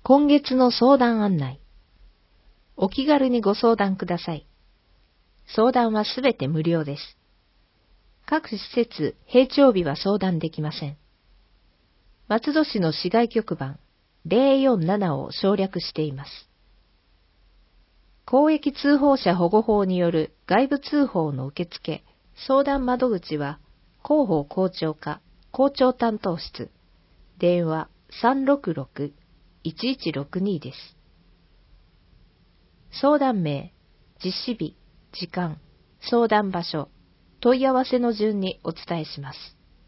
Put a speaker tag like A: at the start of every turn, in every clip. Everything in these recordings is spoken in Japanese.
A: 今月の相談案内。お気軽にご相談ください。相談はすべて無料です。各施設、閉庁日は相談できません。松戸市の市外局番047を省略しています。公益通報者保護法による外部通報の受付、相談窓口は、広報校長課、校長担当室、電話366-1162です。相談名、実施日、時間、相談場所、問い合わせの順にお伝えします。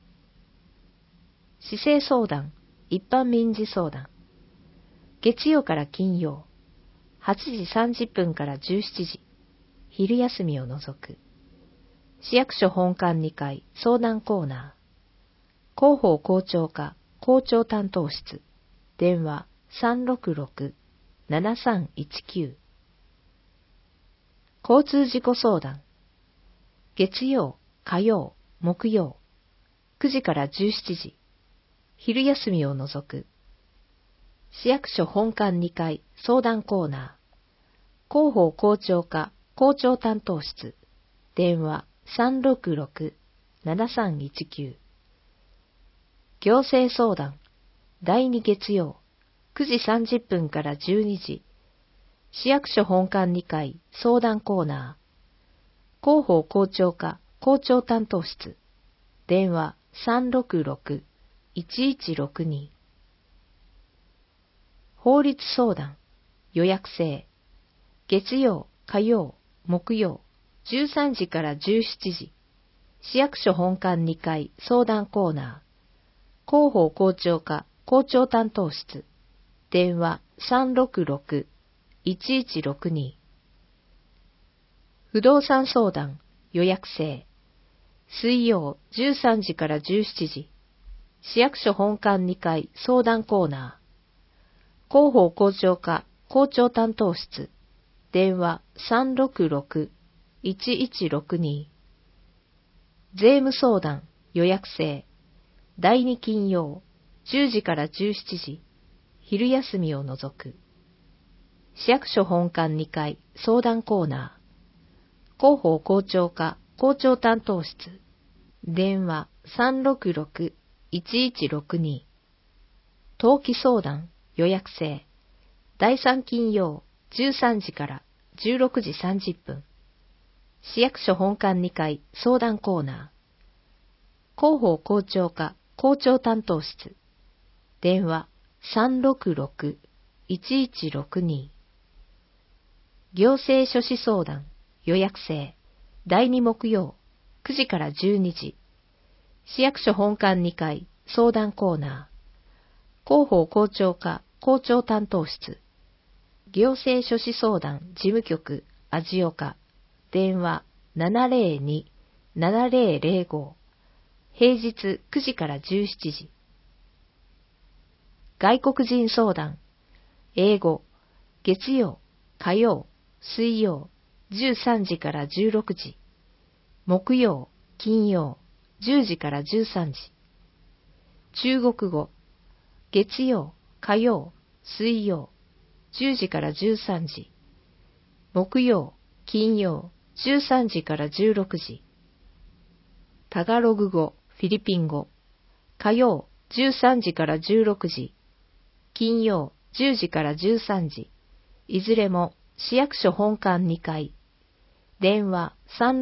A: 市政相談、一般民事相談。月曜から金曜、8時30分から17時、昼休みを除く。市役所本館2階相談コーナー。広報校長課、校長担当室。電話366-7319。交通事故相談。月曜、火曜、木曜、9時から17時。昼休みを除く。市役所本館2階相談コーナー。広報校長課、校長担当室。電話366-7319。行政相談。第2月曜、9時30分から12時。市役所本館2階相談コーナー。広報校長課、校長担当室。電話366-1162。法律相談。予約制。月曜、火曜、木曜、13時から17時。市役所本館2階相談コーナー。広報校長課、校長担当室。電話366-1162。不動産相談。予約制。水曜13時から17時。市役所本館2階相談コーナー。広報校長課、校長担当室。電話366-1162。税務相談。予約制。第2金曜、10時から17時。昼休みを除く。市役所本館2階相談コーナー。広報校長課、校長担当室。電話366-1162。登記相談。予約制。第3金曜、13時から16時30分。市役所本館2階相談コーナー。広報校長課、校長担当室。電話366-1162。行政書士相談。予約制。第2木曜、9時から12時。市役所本館2階相談コーナー。広報校長課、校長担当室。行政書士相談事務局、味岡。電話702-7005。平日9時から17時。外国人相談。英語。月曜、火曜、水曜、13時から16時。木曜、金曜、10時から13時。中国語。月曜、火曜、水曜、10時から13時。木曜、金曜、13時から16時。タガログ語、フィリピン語。火曜、13時から16時。金曜、10時から13時。いずれも市役所本館2階。電話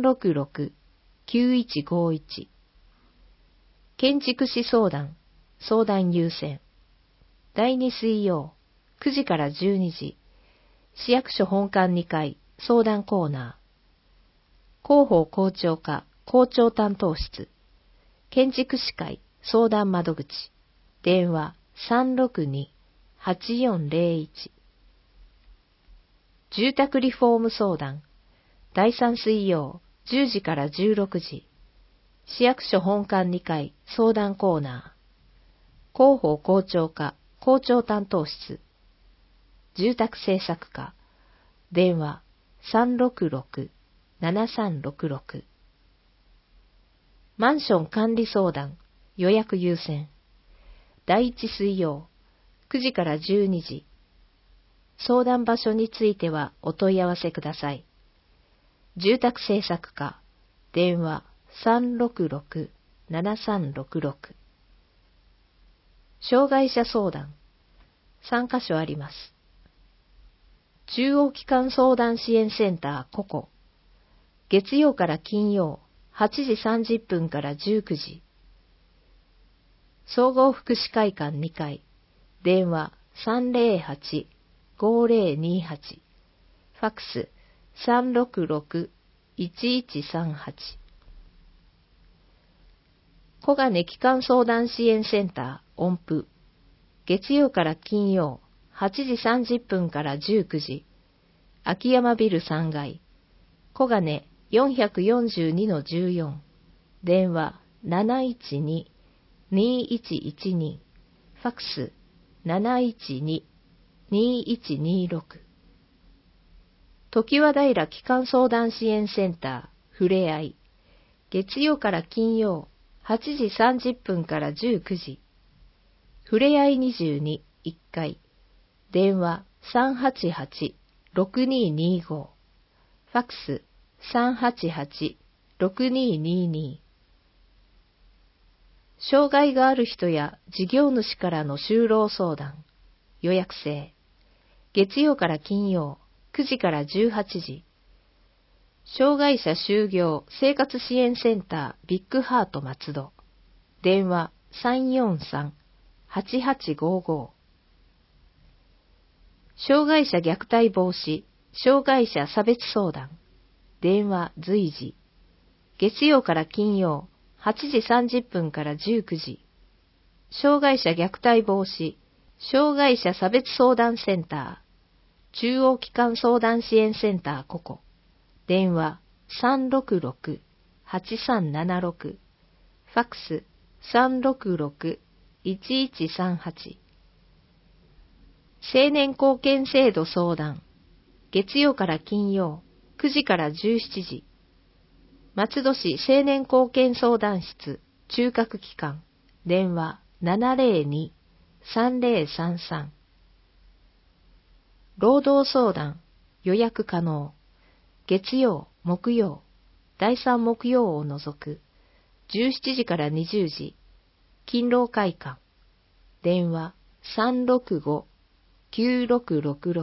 A: 366-9151。建築士相談、相談優先。第2水曜、9時から12時。市役所本館2階相談コーナー。広報校長課、校長担当室。建築士会相談窓口。電話362-8401。住宅リフォーム相談。第3水曜、10時から16時。市役所本館2階相談コーナー。広報校長課、校長担当室。住宅政策課。電話366-7366。マンション管理相談。予約優先。第1水曜、9時から12時。 相談場所についてはお問い合わせください。住宅政策課、電話366-7366。障害者相談、3カ所あります。中央機関相談支援センターココ、月曜から金曜8時30分から19時。総合福祉会館2階、電話308-5028、ファックス366-1138。小金機関相談支援センター音符、月曜から金曜8時30分から19時。秋山ビル3階、小金442-14、電話712-2112、ファックス712-2126。常盤平機関相談支援センターふれあい、月曜から金曜8時30分から19時。ふれあい22、1階、電話388-6225、ファックス388-6222。障害がある人や事業主からの就労相談、予約制。月曜から金曜9時から18時。障害者就業生活支援センタービッグハート松戸。電話343-8855。障害者虐待防止、障害者差別相談。電話随時。月曜から金曜8時30分から19時。障害者虐待防止、障害者差別相談センター。中央機関相談支援センターココ。電話366-8376。ファックス366-1138。青年貢献制度相談。月曜から金曜9時から17時。松戸市青年貢献相談室中核機関。電話702-3033。労働相談予約可能。月曜、木曜、第3木曜を除く17時から20時。勤労会館。電話365-9666。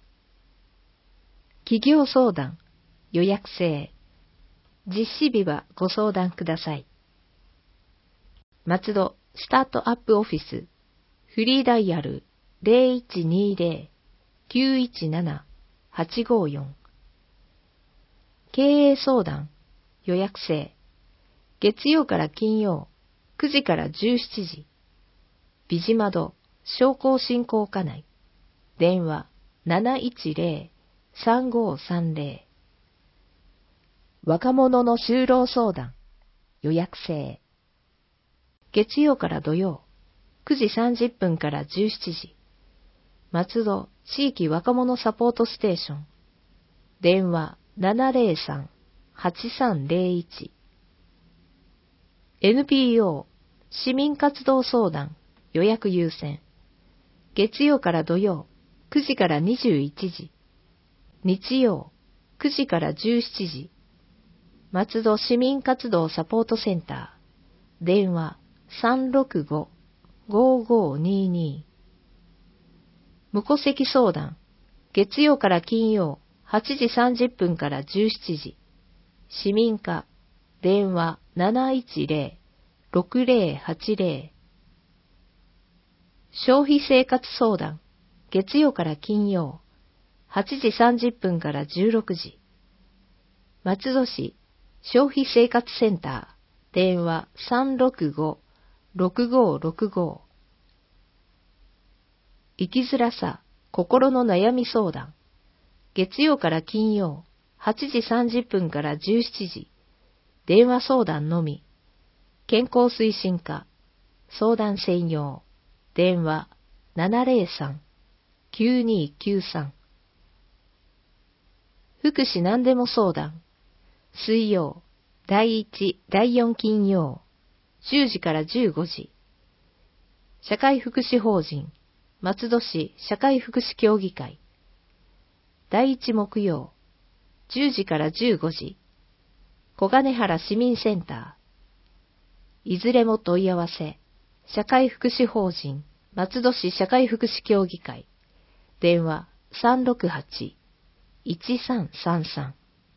A: 企業相談予約制。実施日はご相談ください。松戸スタートアップオフィスフリーダイヤル 0120-917-854。経営相談予約制。月曜から金曜9時から17時。美島窓商工振興課内。電話710-3530。若者の就労相談予約制。月曜から土曜9時30分から17時。松戸地域若者サポートステーション。電話703-8301。NPO 市民活動相談予約優先。月曜から土曜9時から21時。日曜9時から17時。松戸市民活動サポートセンター。電話365-5522。無戸籍相談。月曜から金曜8時30分から17時。市民課。電話710-6080。消費生活相談。月曜から金曜8時30分から16時。松戸市消費生活センター。電話365-6565。生きづらさ、心の悩み相談。月曜から金曜8時30分から17時。電話相談のみ。健康推進課。相談専用。電話703-9293。福祉何でも相談。水曜、第1、第4金曜、10時から15時。社会福祉法人、松戸市社会福祉協議会。 第1木曜、10時から15時、小金原市民センター。いずれも問い合わせ、社会福祉法人、松戸市社会福祉協議会。電話368-1333。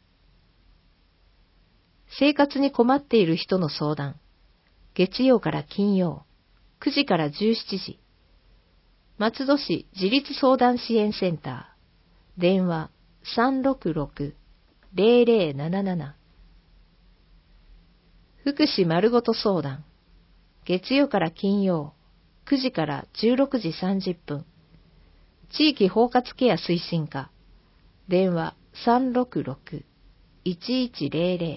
A: 生活に困っている人の相談。月曜から金曜、9時から17時。松戸市自立相談支援センター。電話366-0077。福祉まるごと相談。月曜から金曜、9時から16時30分。地域包括ケア推進課。電話366-1100。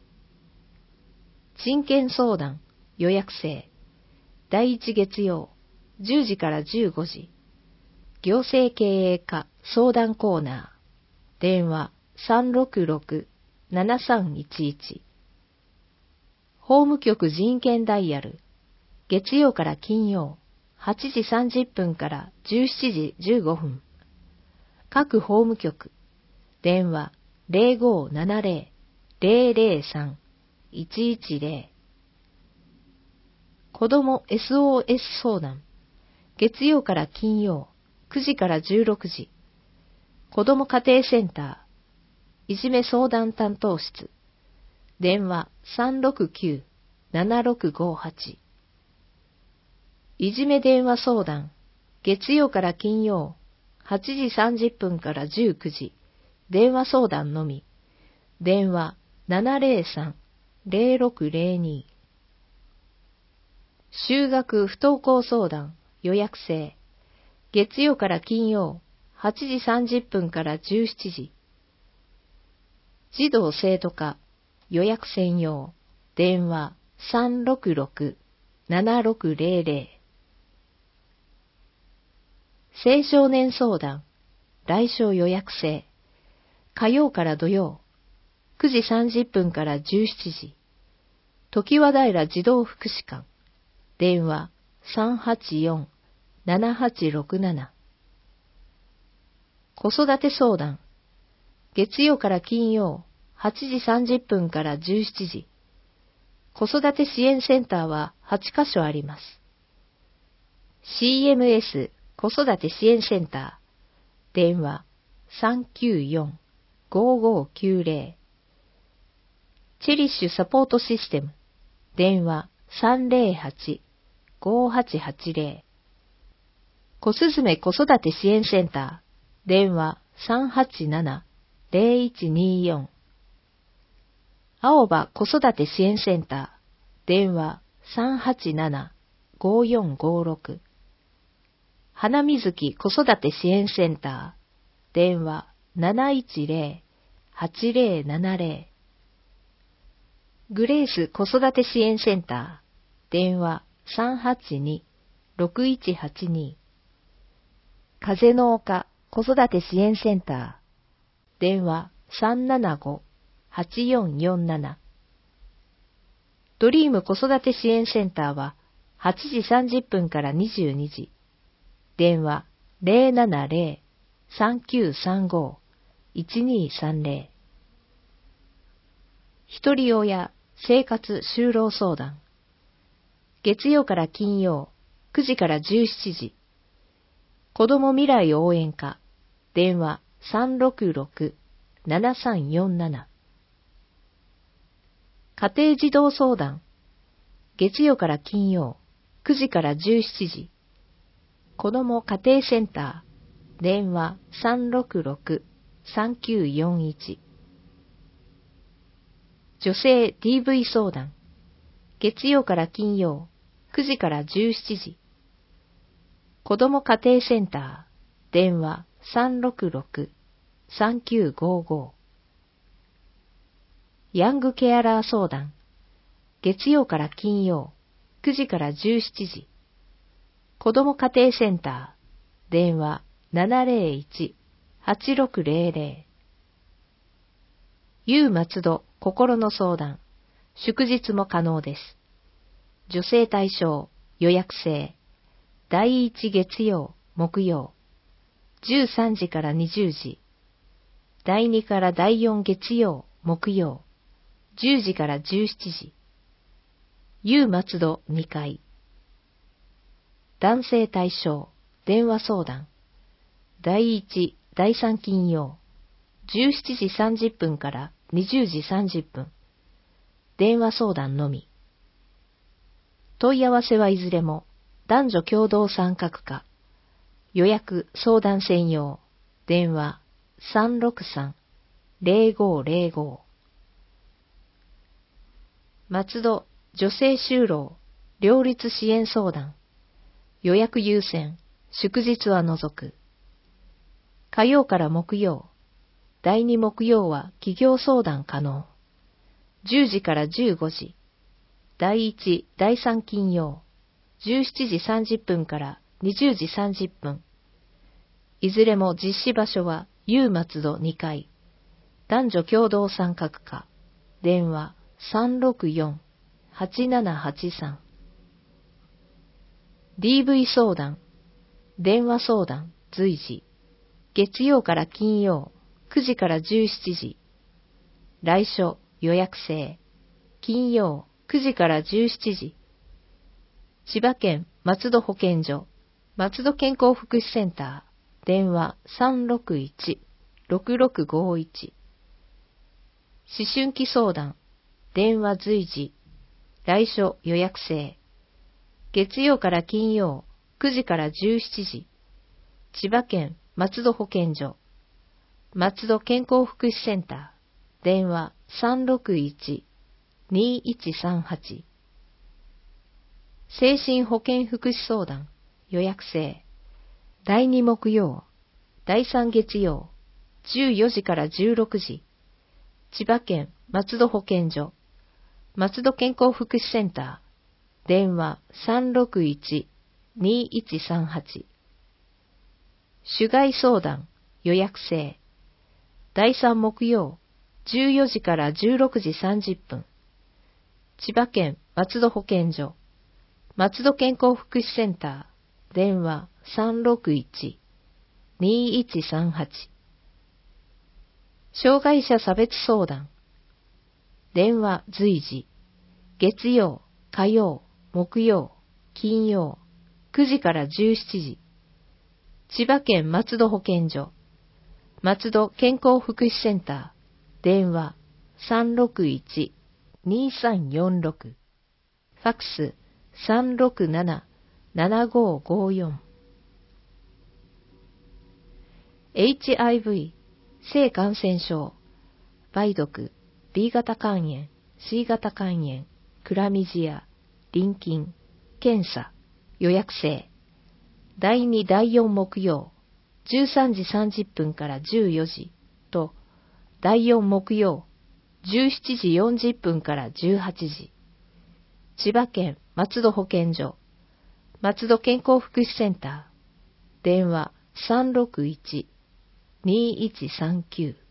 A: 人権相談予約制。第1月曜、10時から15時。行政経営課相談コーナー。電話366-7311。法務局人権ダイヤル。月曜から金曜、8時30分から17時15分。各法務局。電話0570-003-110。子ども SOS 相談。月曜から金曜、9時から16時。子ども家庭センター。いじめ相談担当室。電話369-7658。いじめ電話相談。月曜から金曜、8時30分から19時。電話相談のみ。電話703-0602。就学不登校相談予約制。月曜から金曜、8時30分から17時。児童生徒課予約専用。電話366-7600。青少年相談来所予約制。火曜から土曜、9時30分から17時。常盤平児童福祉館。電話384-7867。子育て相談。月曜から金曜、8時30分から17時。子育て支援センターは8カ所あります。CMS 子育て支援センター。電話394-5590。チェリッシュサポートシステム。電話308-5880。子すずめ子育て支援センター。電話387-0124。青葉子育て支援センター。電話387-5456。花水木子育て支援センター。電話710-8070。グレース子育て支援センター。電話382-6182。風の丘子育て支援センター。電話375-8447。ドリーム子育て支援センターは8時30分から22時。電話070-3935-1230。ひとり親生活就労相談。月曜から金曜、9時から17時。子ども未来応援課。電話366-7347。家庭児童相談。月曜から金曜、9時から17時。子ども家庭センター。電話366-3941。女性 DV 相談。月曜から金曜、9時から17時。子ども家庭センター。電話366-3955。ヤングケアラー相談。月曜から金曜、9時から17時。子ども家庭センター。電話701-8600。U 松戸心の相談。祝日も可能です。女性対象予約制。第1月曜、木曜。13時から20時。 第2から第4月曜、木曜、10時から17時。U 松戸2階。男性対象、電話相談。第1、第3金曜、17時30分から20時30分。電話相談のみ。問い合わせはいずれも男女共同参画課。予約相談専用。電話363-0505。松戸女性就労両立支援相談。予約優先、祝日は除く。火曜から木曜。第2木曜は企業相談可能。10時から15時。第1、第3金曜。17時30分から20時30分。いずれも実施場所は U 松戸2階。男女共同参画課。電話364-8783。DV 相談。電話相談随時。月曜から金曜9時から17時。来所予約制。金曜9時から17時。千葉県松戸保健所、松戸健康福祉センター、電話361-6651。思春期相談、電話随時、来所予約制。月曜から金曜9時から17時。千葉県松戸保健所、松戸健康福祉センター、電話361-2138。精神保健福祉相談、予約制。第2木曜、第3月曜、14時から16時。千葉県松戸保健所、松戸健康福祉センター、電話361-2138。主外相談、予約制。第3木曜、14時から16時30分。千葉県松戸保健所、松戸健康福祉センター、電話361-2138。障害者差別相談。電話随時。月曜、火曜、木曜、金曜、9時から17時。千葉県松戸保健所、松戸健康福祉センター、電話361-2346。ファックス367-7554。HIV、性感染症、梅毒、B 型肝炎、C 型肝炎、クラミジア、淋菌、検査、予約制。第2、第4木曜、13時30分から14時と、第4木曜、17時40分から18時。千葉県松戸保健所、松戸健康福祉センター、電話361-2139。